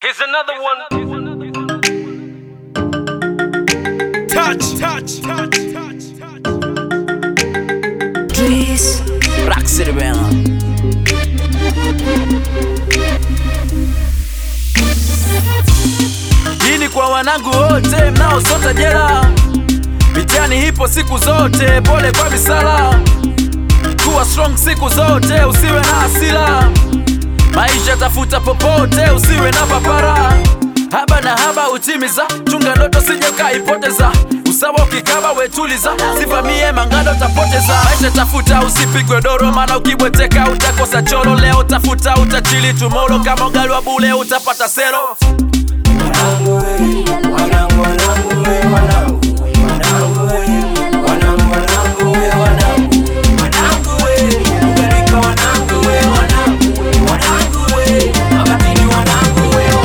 Here's another one. Touch. Please, Rock City bana. Hii ni kwa wanangu wote mnaosota jela. Mitihani hipo siku zote, pole kwa misala. Kuwa strong siku zote, usiwe na hasira. Maisha tafuta popote, usiwe na papara. Haba na haba utimiza, chunga ndoto sije kaipoteza. Usawa ukikaba wetuliza, sivamie mangando tapoteza. Maisha tafuta usipigwe doro, maana ukibweteka utakosa choro. Leo tafuta utachili tomorrow, kama ugali wa bule utapata selo. wanangu we, wanangu we, wanangu we, ugarika wanangu we, wanangu we, abatini wanangu we,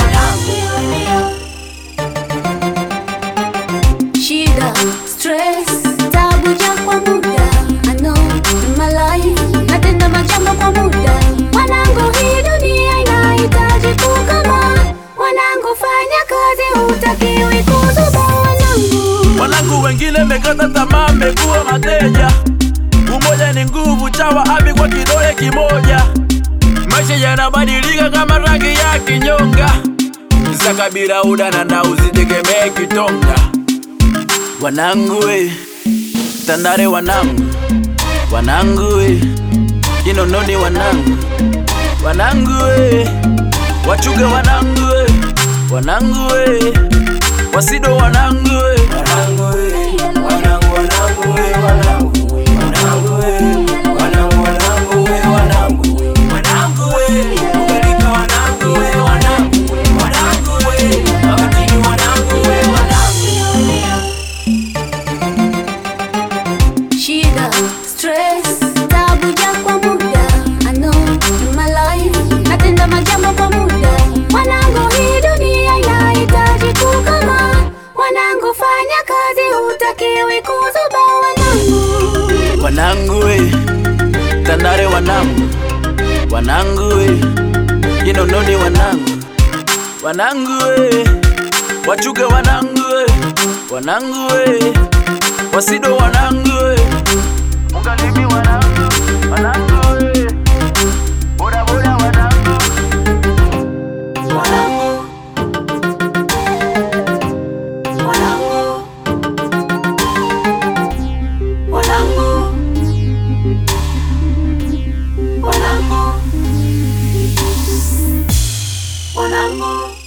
Shida, stress, tabu ja kwa muda. I know in my life, natenda majambo kwa muda. Wanangu, hii dunia inahitaji kukama. Wanangu, fanya kazi, hutakiwi kuzuba. Wanangu wengine mekata tamaa, mekuwa mateja. Umoja ni nguvu, chawa abi kwa kidole kimoja. Maisha yanabadilika kama rangi ya kinyonga. Kisa kabila udana na usitegemee kitonga. Wanangu we, Tandale wanangu. Wanangu we, Kinondoni wanangu. Wanangu we, Wachuga wanangu we. Wanangu we, Wasido wanangu we. wanangu we, wanangu we, wanangu we, ugarika wanangu we, wanangu we, abatini wanangu we, Shida, stress, tabu ja kwa muda. I know in my life, natenda majambo kwa muda. Wanangu, hii dunia inahitaji kukama. Wanangu, fanya kazi, hutakiwi kuzuba. Wanangu we, Tandale wanangu. Wanangu we, Kinondoni wanangu. Wanangu we, Wachuga wanangu we. Wanangu we, Wasido wanangu we. Ungalimi wanangu. Wanangu we, boda boda wanangu. wanangu, wanangu.